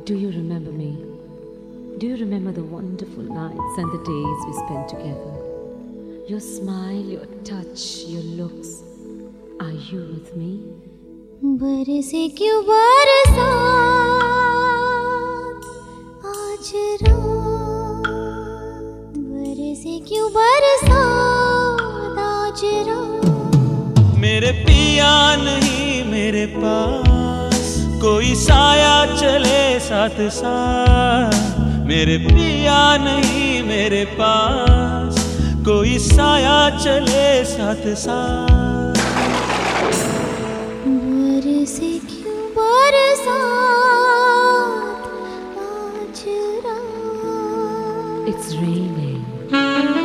Do you remember me? Do you remember the wonderful nights and the days we spent together? Your smile, your touch, your looks. Are you with me? बरसे क्यों बरसात आज रात, बरसे क्यों बरसात आज रात। मेरे पिया नहीं मेरे पास, कोई साया चले साथ साथ। मेरे पिया नहीं मेरे पास, कोई साया चले साथ साथ। बरसे क्यों बरसात आज रात। It's raining.